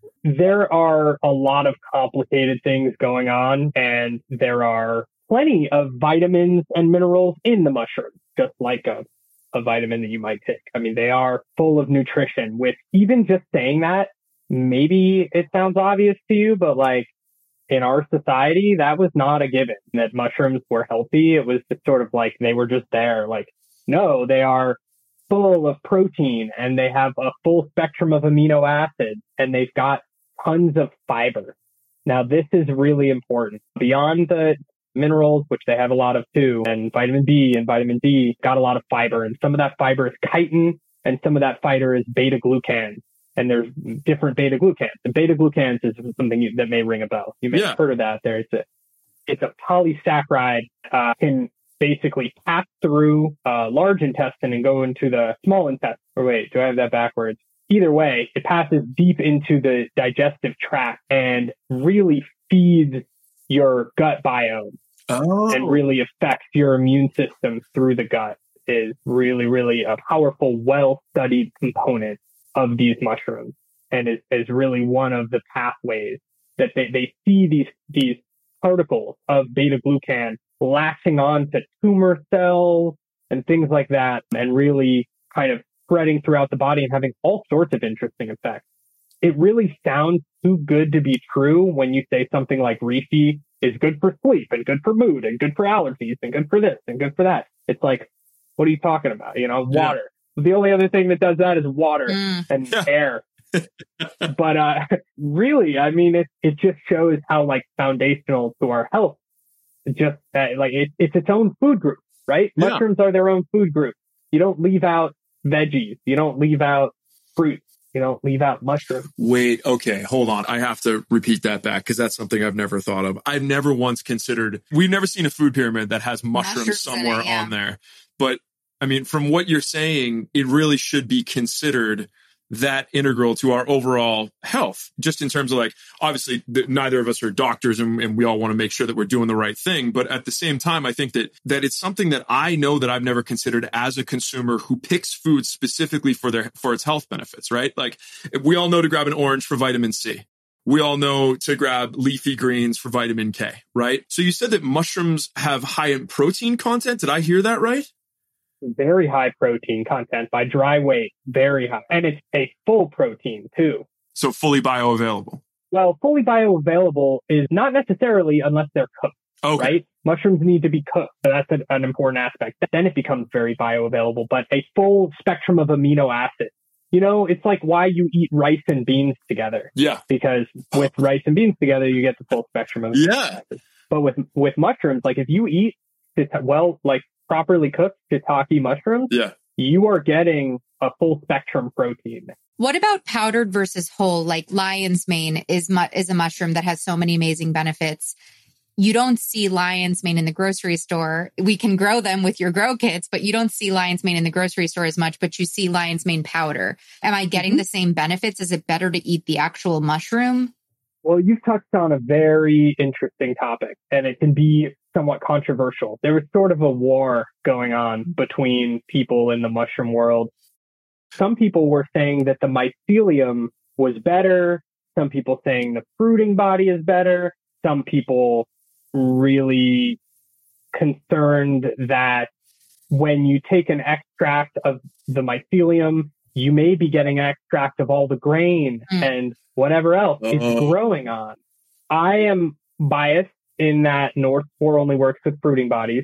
There are a lot of complicated things going on, and there are plenty of vitamins and minerals in the mushroom, just like a, a vitamin that you might take. I mean, they are full of nutrition. With even just saying that, maybe it sounds obvious to you, but like, in our society, that was not a given, that mushrooms were healthy. It was just sort of like they were just there. Like, no, they are full of protein and they have a full spectrum of amino acids and they've got tons of fiber. Now, this is really important. Beyond the minerals, which they have a lot of too, and vitamin B and vitamin D, got a lot of fiber. And some of that fiber is chitin and some of that fiber is beta-glucan. And there's different beta-glucans. And beta-glucans is something you, that may ring a bell. You may yeah. have heard of that. There's a, it's a polysaccharide, uh, can basically pass through uh, large intestine and go into the small intestine. Or wait, do I have that backwards? Either way, it passes deep into the digestive tract and really feeds your gut biome oh. and really affects your immune system through the gut. Is really, really a powerful, well-studied component of these mushrooms, and is, is really one of the pathways that they, they see these these particles of beta-glucan latching on to tumor cells and things like that, and really kind of spreading throughout the body and having all sorts of interesting effects. It really sounds too good to be true when you say something like reishi is good for sleep and good for mood and good for allergies and good for this and good for that. It's like, what are you talking about? You know, water. Yeah. The only other thing that does that is water mm. and yeah. air. But uh, really, I mean, it it just shows how like foundational to our health. It just uh, like it, it's its own food group, right? Yeah. Mushrooms are their own food group. You don't leave out veggies. You don't leave out fruits. You don't leave out mushrooms. Wait, okay, hold on. I have to repeat that back because that's something I've never thought of. I've never once considered. We've never seen a food pyramid that has mushrooms, mushrooms somewhere it, yeah. on there, but. I mean, from what you're saying, it really should be considered that integral to our overall health, just in terms of like, obviously, the, neither of us are doctors and, and we all want to make sure that we're doing the right thing. But at the same time, I think that that it's something that I know that I've never considered as a consumer who picks food specifically for their for its health benefits, right? Like we all know to grab an orange for vitamin C. we all know to grab leafy greens for vitamin K, right? So you said that mushrooms have high in protein content. Did I hear that right? Very high protein content by dry weight, very high. And it's a full protein too. So fully bioavailable. Well, fully bioavailable is not necessarily unless they're cooked, Okay. right? Mushrooms need to be cooked. So that's an, an important aspect. Then it becomes very bioavailable, but a full spectrum of amino acids. You know, it's like why you eat rice and beans together. Yeah. Because with rice and beans together, you get the full spectrum of amino Yeah. acids. But with, with mushrooms, like if you eat, well, like properly cooked shiitake mushrooms, Yeah. you are getting a full spectrum protein. What about powdered versus whole? Like lion's mane is mu- is a mushroom that has so many amazing benefits. You don't see lion's mane in the grocery store. We can grow them with your grow kits, but you don't see lion's mane in the grocery store as much, but you see lion's mane powder. Am I getting mm-hmm. the same benefits? Is it better to eat the actual mushroom? Well, you've touched on a very interesting topic, and it can be somewhat controversial. There was sort of a war going on between people in the mushroom world. Some people were saying that the mycelium was better. Some people saying the fruiting body is better. Some people really concerned that when you take an extract of the mycelium, you may be getting an extract of all the grain mm. and whatever else uh-oh. It's growing on. I am biased in that North Spore only works with fruiting bodies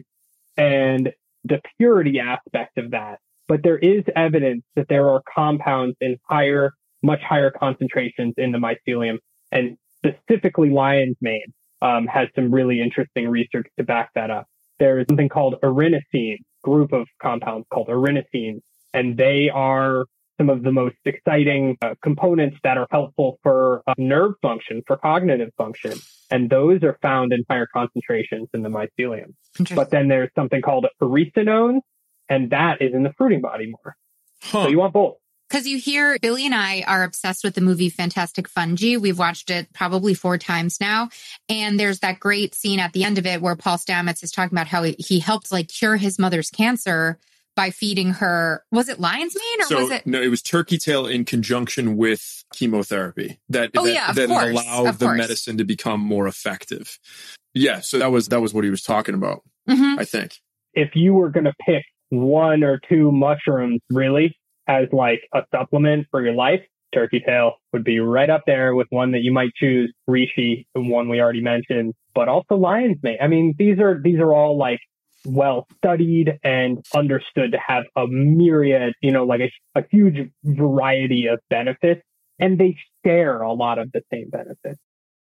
and the purity aspect of that. But there is evidence that there are compounds in higher, much higher concentrations in the mycelium, and specifically lion's mane um, has some really interesting research to back that up. There is something called erinacine, group of compounds called erinacine, and they are some of the most exciting uh, components that are helpful for uh, nerve function, for cognitive function. And those are found in higher concentrations in the mycelium. But then there's something called erythinones, and that is in the fruiting body more. Huh. So you want both. Because you hear, Billy and I are obsessed with the movie Fantastic Fungi. We've watched it probably four times now. And there's that great scene at the end of it where Paul Stamets is talking about how he, he helped like cure his mother's cancer by feeding her. Was it lion's mane or so, was it? No, it was turkey tail in conjunction with chemotherapy that, oh, that, yeah, that course, allowed the course. medicine to become more effective. Yeah. So that was, that was what he was talking about, mm-hmm. I think. If you were going to pick one or two mushrooms really as like a supplement for your life, turkey tail would be right up there with one that you might choose, reishi, the one we already mentioned, but also lion's mane. I mean, these are, these are all like well studied and understood to have a myriad, you know, like a, a huge variety of benefits, and they share a lot of the same benefits.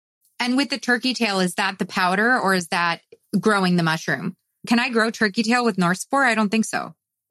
And with the turkey tail, is that the powder or is that growing the mushroom? Can I grow turkey tail with North Spore? I don't think so.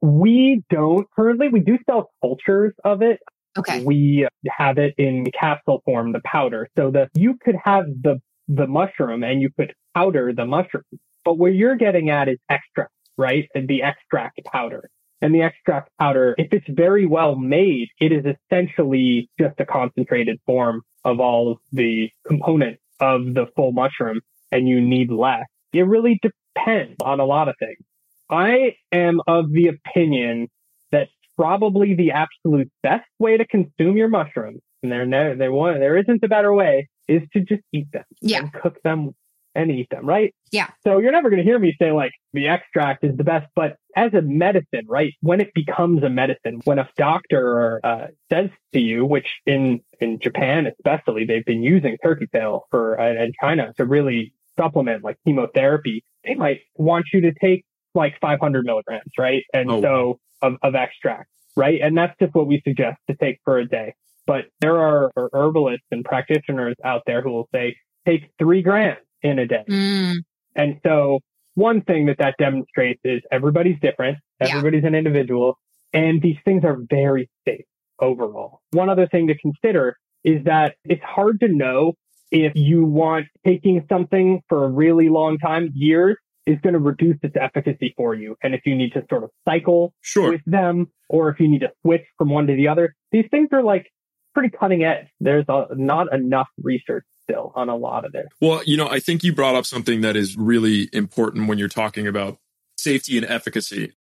We don't currently. We do sell cultures of it. Okay. We have it in capsule form, the powder, so that you could have the the mushroom and you could powder the mushroom. But what you're getting at is extract, right? The extract powder. And the extract powder, if it's very well made, it is essentially just a concentrated form of all of the components of the full mushroom, and you need less. It really depends on a lot of things. I am of the opinion that probably the absolute best way to consume your mushrooms, and there, there, there, there isn't a better way, is to just eat them. Yeah. And cook them and eat them, right? Yeah. So you're never going to hear me say like the extract is the best, but as a medicine, right? When it becomes a medicine, when a doctor uh, says to you, which in, in Japan especially, they've been using turkey tail for, uh, and China to really supplement like chemotherapy, they might want you to take like five hundred milligrams, right? And oh. so of, of extract, right? And that's just what we suggest to take for a day. But there are herbalists and practitioners out there who will say, take three grams in a day. Mm. And so one thing that that demonstrates is everybody's different. Everybody's yeah. an individual. And these things are very safe overall. One other thing to consider is that it's hard to know if you want taking something for a really long time, years, is going to reduce its efficacy for you. And if you need to sort of cycle sure. with them, or if you need to switch from one to the other, these things are like pretty cutting edge. There's a, not enough research still on a lot of it. Well, you know, I think you brought up something that is really important when you're talking about safety and efficacy.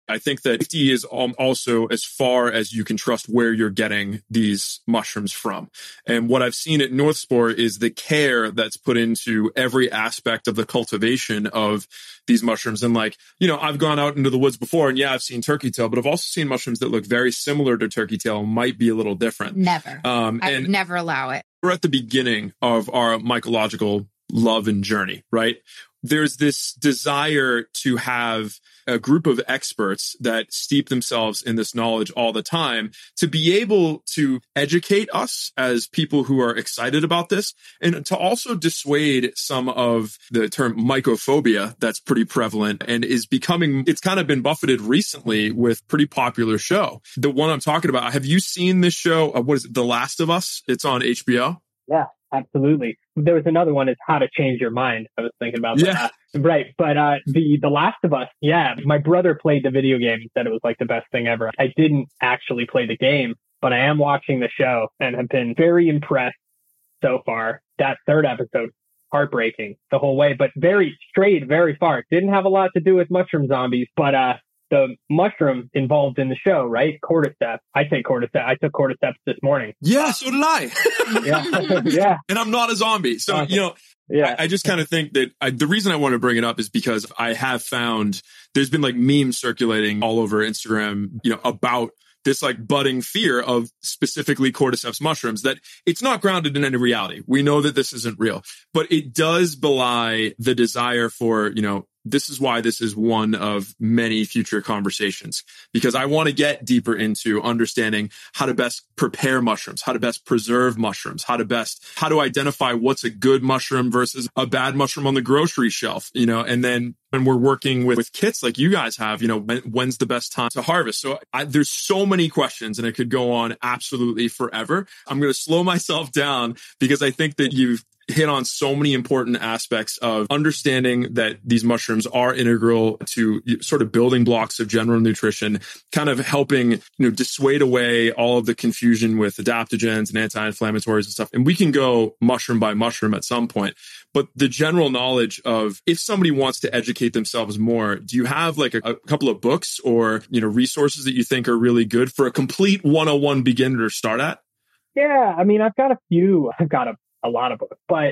I think that safety is also as far as you can trust where you're getting these mushrooms from. And what I've seen at Northspore is the care that's put into every aspect of the cultivation of these mushrooms. And like, you know, I've gone out into the woods before and yeah, I've seen turkey tail, but I've also seen mushrooms that look very similar to turkey tail, might be a little different. Never. Um, I and would never allow it. We're at the beginning of our mycological love and journey, right? There's this desire to have a group of experts that steep themselves in this knowledge all the time to be able to educate us as people who are excited about this, and to also dissuade some of the term mycophobia that's pretty prevalent and is becoming, it's kind of been buffeted recently with pretty popular show. The one I'm talking about, have you seen this show? Uh, what is it? The Last of Us? It's on H B O. Yeah. Absolutely. There was another one, is How to Change Your Mind. I was thinking about yeah. that. Right. But uh, the, the Last of Us, yeah, my brother played the video game and said it was like the best thing ever. I didn't actually play the game, but I am watching the show and have been very impressed so far. That third episode, heartbreaking the whole way, but very straight, very far. Didn't have a lot to do with mushroom zombies, but uh, the mushroom involved in the show, right? Cordyceps. I take cordyceps. I took cordyceps this morning. Yeah, so did I. yeah. yeah. And I'm not a zombie. So, Awesome. you know, yeah. I, I just kind of think that I, the reason I want to bring it up is because I have found there's been like memes circulating all over Instagram, you know, about this like budding fear of specifically cordyceps mushrooms, that it's not grounded in any reality. We know that this isn't real, but it does belie the desire for, you know, this is why this is one of many future conversations, because I want to get deeper into understanding how to best prepare mushrooms, how to best preserve mushrooms, how to best, how to identify what's a good mushroom versus a bad mushroom on the grocery shelf, you know, and then when we're working with, with kits like you guys have, you know, when, when's the best time to harvest? So I, there's so many questions and it could go on absolutely forever. I'm going to slow myself down because I think that you've hit on so many important aspects of understanding that these mushrooms are integral to sort of building blocks of general nutrition, kind of helping, you know, dissuade away all of the confusion with adaptogens and anti-inflammatories and stuff. And we can go mushroom by mushroom at some point. But the general knowledge of, if somebody wants to educate themselves more, do you have like a, a couple of books or, you know, resources that you think are really good for a complete one oh one beginner to start at? Yeah, I mean, I've got a few, I've got a, a lot of books, but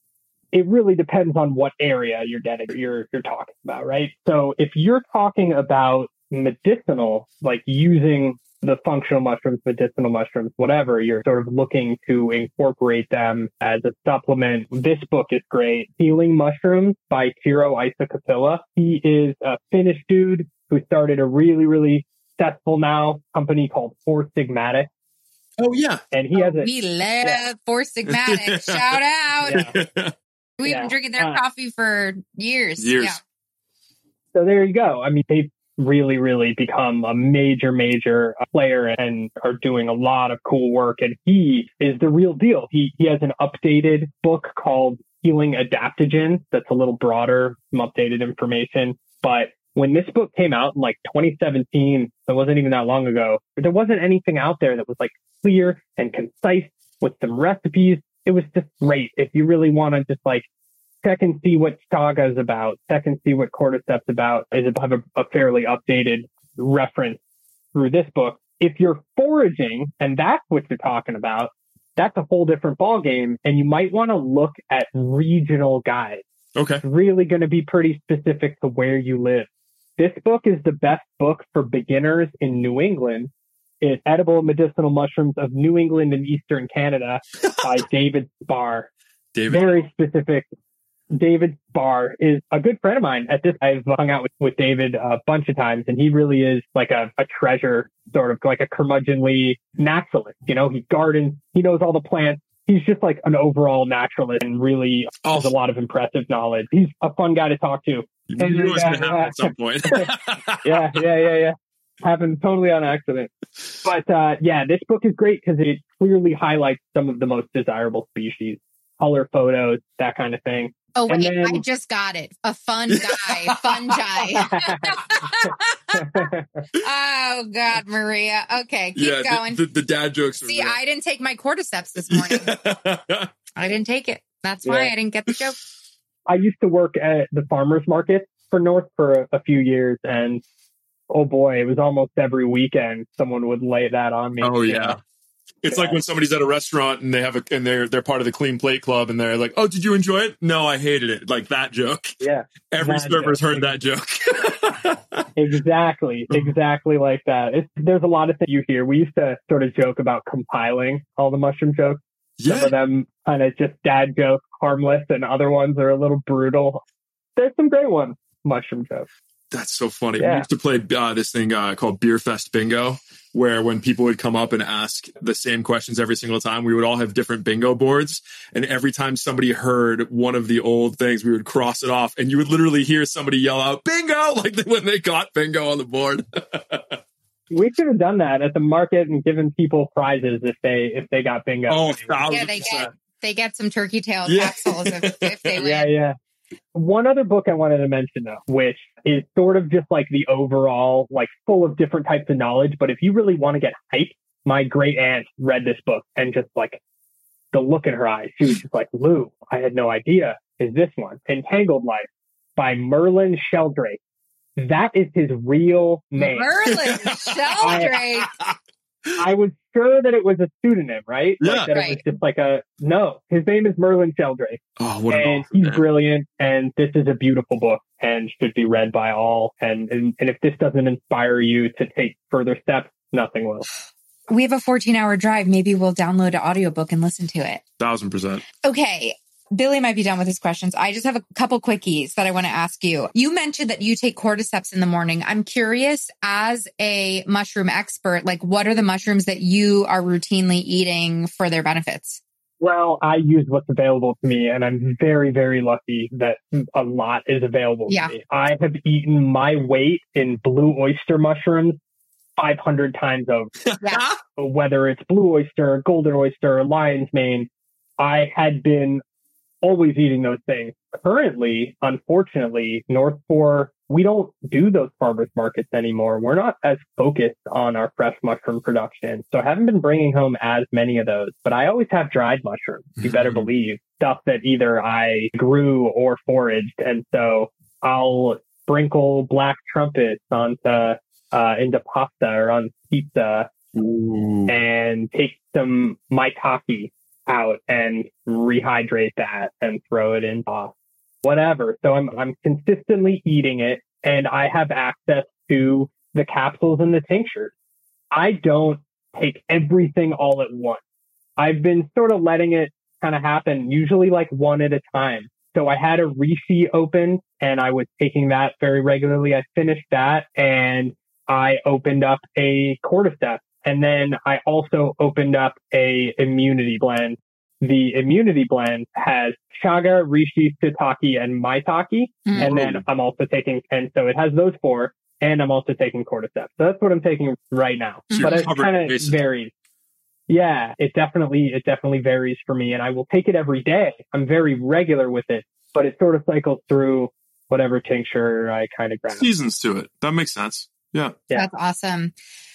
it really depends on what area you're getting, you're, you're talking about, right? So if you're talking about medicinal, like using the functional mushrooms, medicinal mushrooms, whatever, you're sort of looking to incorporate them as a supplement. This book is great. Healing Mushrooms by Tero Isokapila. He is a Finnish dude who started a really, really successful now company called Four Sigmatic. Oh, yeah. And he has a... We love yeah. Four Sigmatic. Shout out. Yeah. We've yeah. been drinking their uh, coffee for years. Years. Yeah. So there you go. I mean, they've really, really become a major, major player and are doing a lot of cool work. And he is the real deal. He he has an updated book called Healing Adaptogens that's a little broader, some updated information. But when this book came out in like twenty seventeen, so it wasn't even that long ago, there wasn't anything out there that was like clear and concise with some recipes. It was just great. If you really want to just like check and see what Chaga is about, check and see what Cordyceps about, is have a, a fairly updated reference through this book. If you're foraging and that's what you're talking about, that's a whole different ballgame. And you might want to look at regional guides. Okay. It's really going to be pretty specific to where you live. This book is the best book for beginners in New England. It's Edible Medicinal Mushrooms of New England and Eastern Canada by David Spar. David. Very specific. David Spar is a good friend of mine. At this, I've hung out with, with David a bunch of times, and he really is like a, a treasure, sort of like a curmudgeonly naturalist. You know, he gardens, he knows all the plants. He's just like an overall naturalist and really Oh. has a lot of impressive knowledge. He's a fun guy to talk to. You And knew it was yeah, going to happen yeah. at some point. yeah, yeah, yeah, yeah. Happened totally on accident. But uh, yeah, this book is great because it clearly highlights some of the most desirable species, color photos, that kind of thing. Oh, wait, And then- I just got it. A fun guy. Fungi. Oh, God, Maria. Okay, keep yeah, going. the, the, the dad jokes are See, real. I didn't take my cordyceps this morning. I didn't take it. That's why Yeah. I didn't get the joke. I used to work at the farmers market for North for a, a few years, and Oh boy, it was almost every weekend someone would lay that on me. Oh yeah. Yeah. It's Yeah. like when somebody's at a restaurant and they have a, and they're, they're part of the clean plate club and they're like, oh, did you enjoy it? No, I hated it. Like that joke. Yeah. Every that server's joke. heard that joke. Exactly. Exactly like that. It's, there's a lot of things you hear. We used to sort of joke about compiling all the mushroom jokes. Yeah. Some of them kind of just dad jokes, harmless, and other ones are a little brutal. There's some great ones, mushroom jokes. That's so funny. Yeah. We used to play uh, this thing uh, called Beer Fest Bingo, where when people would come up and ask the same questions every single time, we would all have different bingo boards. And every time somebody heard one of the old things, we would cross it off. And you would literally hear somebody yell out, bingo, like when they got bingo on the board. We should have done that at the market and given people prizes if they if they got bingo. Oh, Yeah, thousand they percent. get they get some turkey tail Yeah. capsules if, if they win. Yeah, yeah. One other book I wanted to mention though, which is sort of just like the overall, like full of different types of knowledge. But if you really want to get hyped, my great aunt read this book and just like the look in her eyes, she was just like, Lou, I had no idea. Is this one Entangled Life by Merlin Sheldrake? That is his real name. Merlin Sheldrake. I was sure that it was a pseudonym, right? Yeah. Like that it Right. was just like a, no, his name is Merlin Sheldrake. Oh, what an And awesome he's man. brilliant. And this is a beautiful book and should be read by all. And, and, and if this doesn't inspire you to take further steps, nothing will. We have a fourteen hour drive. Maybe we'll download an audiobook and listen to it. Thousand percent. Okay. Billy might be done with his questions. I just have a couple quickies that I want to ask you. You mentioned that you take cordyceps in the morning. I'm curious, as a mushroom expert, like what are the mushrooms that you are routinely eating for their benefits? Well, I use what's available to me, and I'm very, very lucky that a lot is available Yeah. to me. I have eaten my weight in blue oyster mushrooms five hundred times over. Yeah. Whether it's blue oyster, golden oyster, lion's mane, I had been always eating those things. Currently, unfortunately, North Shore, we don't do those farmers markets anymore. We're not as focused on our fresh mushroom production. So I haven't been bringing home as many of those, but I always have dried mushrooms. You better believe stuff that either I grew or foraged. And so I'll sprinkle black trumpets onto, uh, into pasta or on pizza Ooh. and take some maitake out and rehydrate that and throw it in sauce, whatever. So I'm I'm consistently eating it, and I have access to the capsules and the tinctures. I don't take everything all at once. I've been sort of letting it kind of happen, usually like one at a time. So I had a Reishi open, and I was taking that very regularly. I finished that, and I opened up a cordyceps. And then I also opened up a immunity blend. The immunity blend has chaga, reishi, shiitake, and maitake. Mm. And then I'm also taking, and so it has those four, and I'm also taking cordyceps. So that's what I'm taking right now. So But you're it covering kind of bases. varies. Yeah, it definitely, it definitely varies for me. And I will take it every day. I'm very regular with it, but it sort of cycles through whatever tincture I kind of grab. Seasons to it. That makes sense. Yeah. Yeah. That's awesome.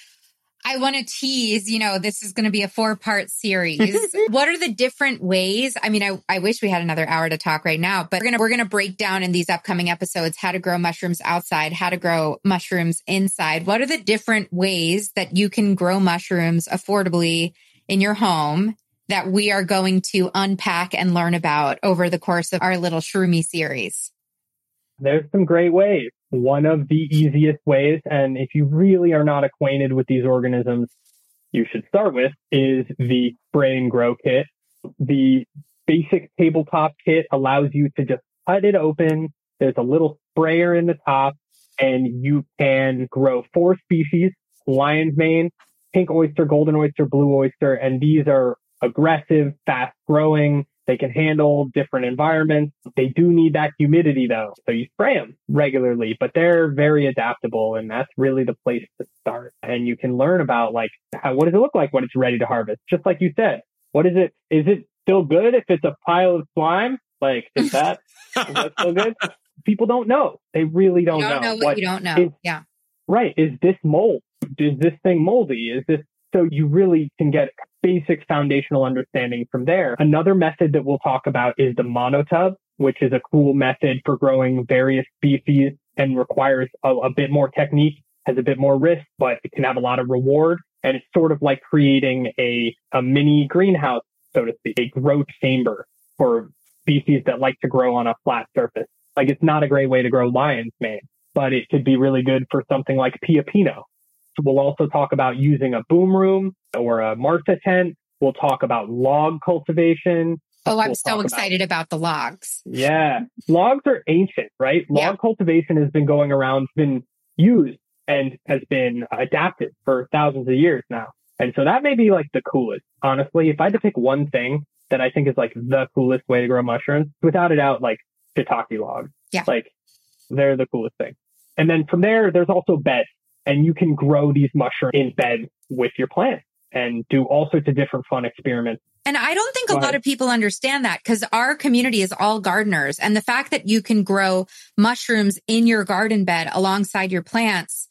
I want to tease, you know, this is going to be a four part series. What are the different ways? I mean, I, I wish we had another hour to talk right now, but we're going to, we're going to break down in these upcoming episodes, how to grow mushrooms outside, how to grow mushrooms inside. What are the different ways that you can grow mushrooms affordably in your home that we are going to unpack and learn about over the course of our little shroomy series? There's some great ways. One of the easiest ways, and if you really are not acquainted with these organisms, you should start with, is the spray and grow kit. The basic tabletop kit allows you to just cut it open. There's a little sprayer in the top, and you can grow four species: lion's mane, pink oyster, golden oyster, blue oyster, and these are aggressive, fast growing. They can handle different environments. They do need that humidity though. So you spray them regularly, but they're very adaptable, and that's really the place to start. And you can learn about like, how, what does it look like when it's ready to harvest? Just like you said, what is it? Is it still good if it's a pile of slime? Like, is that, is that still good? People don't know. They really don't, You don't know, know what you don't know. is- Yeah. Right. Is this mold? Is this thing moldy? Is this, so you really can get basic foundational understanding from there. Another method that we'll talk about is the monotub, which is a cool method for growing various species and requires a, a bit more technique. has a bit more risk, but it can have a lot of reward. And it's sort of like creating a, a mini greenhouse, so to speak, a growth chamber for species that like to grow on a flat surface. Like it's not a great way to grow lion's mane, but it could be really good for something like Pia Pino. So we'll also talk about using a boom room or a Martha tent. We'll talk about log cultivation. Oh, I'm we'll so excited about, about the logs. Yeah. Logs are ancient, right? Log yeah. cultivation has been going around, been used and has been adapted for thousands of years now. And so that may be like the coolest. Honestly, if I had to pick one thing that I think is like the coolest way to grow mushrooms, without a doubt, like shiitake logs. Yeah. Like they're the coolest thing. And then from there, there's also beds, and you can grow these mushrooms in bed with your plants and do all sorts of different fun experiments. And I don't think a lot of people understand that, because our community is all gardeners. And the fact that you can grow mushrooms in your garden bed alongside your plants,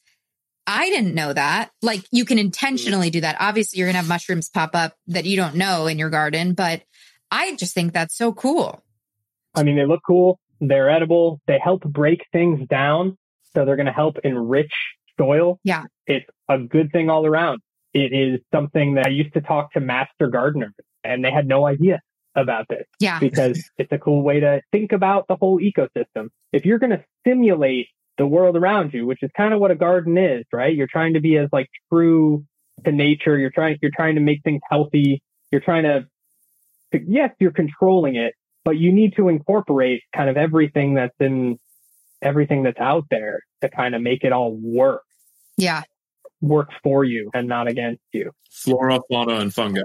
I didn't know that. Like you can intentionally do that. Obviously, you're going to have mushrooms pop up that you don't know in your garden, but I just think that's so cool. I mean, they look cool. They're edible. They help break things down. So they're going to help enrich soil. Yeah. It's a good thing all around. It is something that I used to talk to master gardeners, and they had no idea about this. Yeah. Because it's a cool way to think about the whole ecosystem. If you're going to simulate the world around you, which is kind of what a garden is, right? You're trying to be as like true to nature. You're trying, you're trying to make things healthy. You're trying to, yes, you're controlling it, but you need to incorporate kind of everything that's in everything that's out there to kind of make it all work. Yeah. Work for you and not against you. Flora, fauna, and fungi.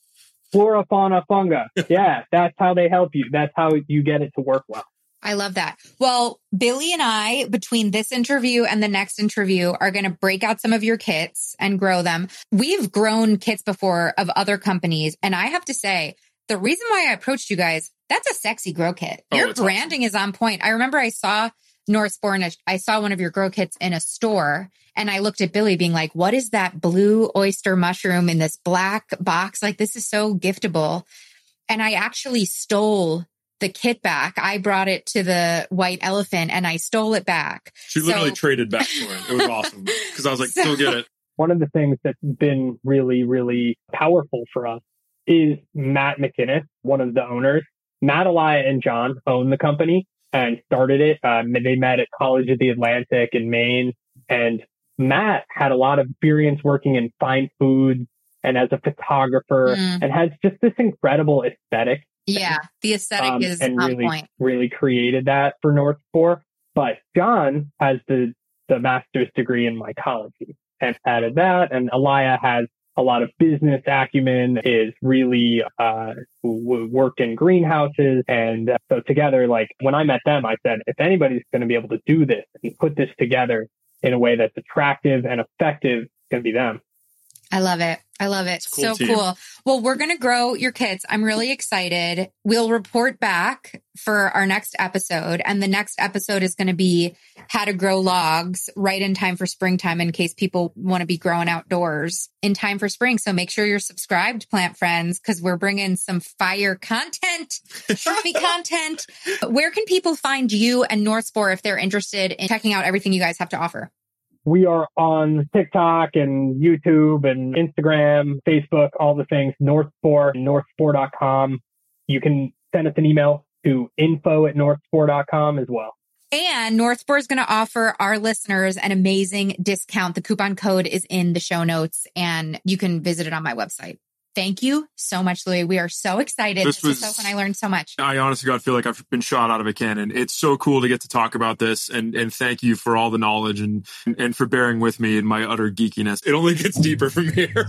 Flora, fauna, fungi. Yeah, that's how they help you. That's how you get it to work well. I love that. Well, Billy and I, between this interview and the next interview, are going to break out some of your kits and grow them. We've grown kits before of other companies. And I have to say, the reason why I approached you guys, that's a sexy grow kit. Oh, your branding awesome. Is on point. I remember I saw North Spore and I saw one of your grow kits in a store, and I looked at Billy being like, what is that blue oyster mushroom in this black box? Like, this is so giftable. And I actually stole the kit back. I brought it to the White Elephant and I stole it back. She literally so, traded back for it. It was awesome because I was like, so, go get it. One of the things that's been really, really powerful for us is Matt McInnes, one of the owners. Matt, Elia, and John own the company and started it. Uh, they met at College of the Atlantic in Maine. And Matt had a lot of experience working in fine foods and as a photographer mm. and has just this incredible aesthetic. Yeah, the aesthetic um, is and on really, point. really created that for North Spore. But John has the, the master's degree in mycology and added that. And Elia has a lot of business acumen, is really uh, w- worked in greenhouses. And uh, so together, like when I met them, I said, if anybody's going to be able to do this and put this together in a way that's attractive and effective, it's going to be them. I love it. I love it. Cool so team. Cool. Well, we're going to grow your kits. I'm really excited. We'll report back for our next episode. And the next episode is going to be how to grow logs right in time for springtime, in case people want to be growing outdoors in time for spring. So make sure you're subscribed, plant friends, because we're bringing some fire content, me content. Where can people find you and North Spore if they're interested in checking out everything you guys have to offer? We are on TikTok and YouTube and Instagram, Facebook, all the things, North Spore, north spore dot com. You can send us an email to info at north spore dot com as well. And North Spore is going to offer our listeners an amazing discount. The coupon code is in the show notes and you can visit it on my website. Thank you so much, Louis. We are so excited. This, this was, was so fun. I learned so much. I honestly God feel like I've been shot out of a cannon. It's so cool to get to talk about this, and and thank you for all the knowledge and and for bearing with me in my utter geekiness. It only gets deeper from here.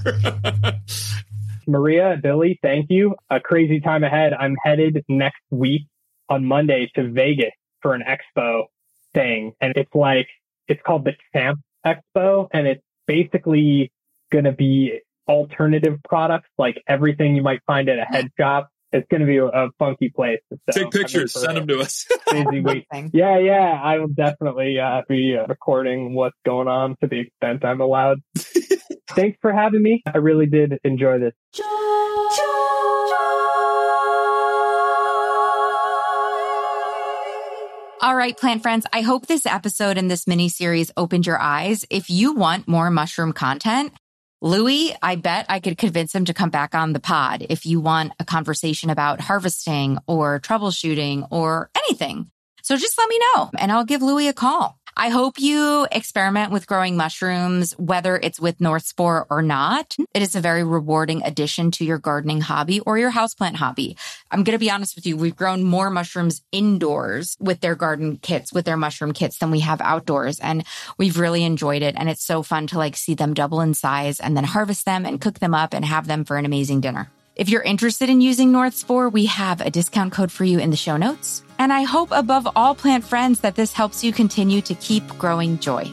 Maria, Billy, thank you. A crazy time ahead. I'm headed next week on Monday to Vegas for an expo thing, and it's like it's called the Champ Expo, and it's basically going to be alternative products, like everything you might find at a head shop. It's going to be a, a funky place. So, take pictures, send them to us. Crazy week. Yeah, yeah. I will definitely uh, be uh, recording what's going on to the extent I'm allowed. Thanks for having me. I really did enjoy this. All right, plant friends, I hope this episode and this mini series opened your eyes. If you want more mushroom content, Louis, I bet I could convince him to come back on the pod if you want a conversation about harvesting or troubleshooting or anything. So just let me know and I'll give Louis a call. I hope you experiment with growing mushrooms, whether it's with North Spore or not. It is a very rewarding addition to your gardening hobby or your houseplant hobby. I'm going to be honest with you. We've grown more mushrooms indoors with their garden kits, with their mushroom kits than we have outdoors. And we've really enjoyed it. And it's so fun to like see them double in size and then harvest them and cook them up and have them for an amazing dinner. If you're interested in using North Spore, we have a discount code for you in the show notes. And I hope above all, plant friends, that this helps you continue to keep growing joy.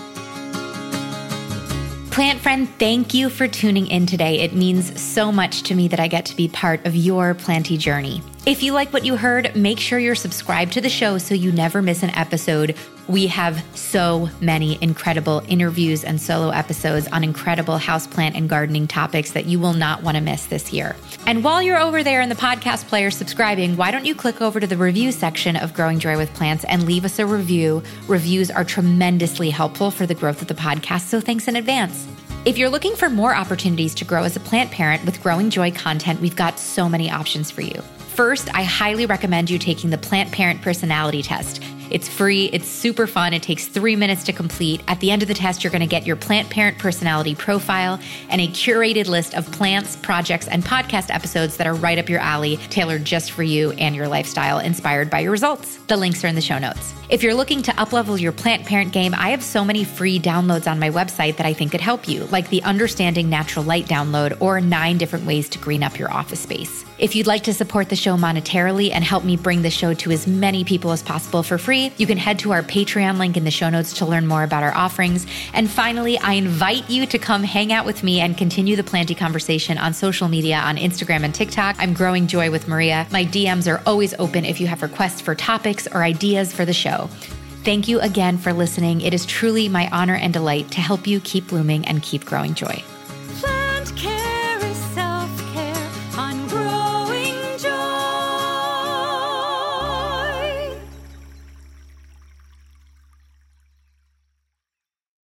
Plant friend, thank you for tuning in today. It means so much to me that I get to be part of your planty journey. If you like what you heard, make sure you're subscribed to the show so you never miss an episode. We have so many incredible interviews and solo episodes on incredible houseplant and gardening topics that you will not want to miss this year. And while you're over there in the podcast player subscribing, why don't you click over to the review section of Growing Joy with Plants and leave us a review. Reviews are tremendously helpful for the growth of the podcast, so thanks in advance. If you're looking for more opportunities to grow as a plant parent with Growing Joy content, we've got so many options for you. First, I highly recommend you taking the Plant Parent Personality Test. It's free, it's super fun, it takes three minutes to complete. At the end of the test, you're gonna get your plant parent personality profile and a curated list of plants, projects, and podcast episodes that are right up your alley, tailored just for you and your lifestyle, inspired by your results. The links are in the show notes. If you're looking to uplevel your plant parent game, I have so many free downloads on my website that I think could help you, like the Understanding Natural Light download or nine different ways to green up your office space. If you'd like to support the show monetarily and help me bring the show to as many people as possible for free, you can head to our Patreon link in the show notes to learn more about our offerings. And finally, I invite you to come hang out with me and continue the planty conversation on social media on Instagram and TikTok. I'm Growing Joy with Maria. My D Ms are always open if you have requests for topics or ideas for the show. Thank you again for listening. It is truly my honor and delight to help you keep blooming and keep growing joy.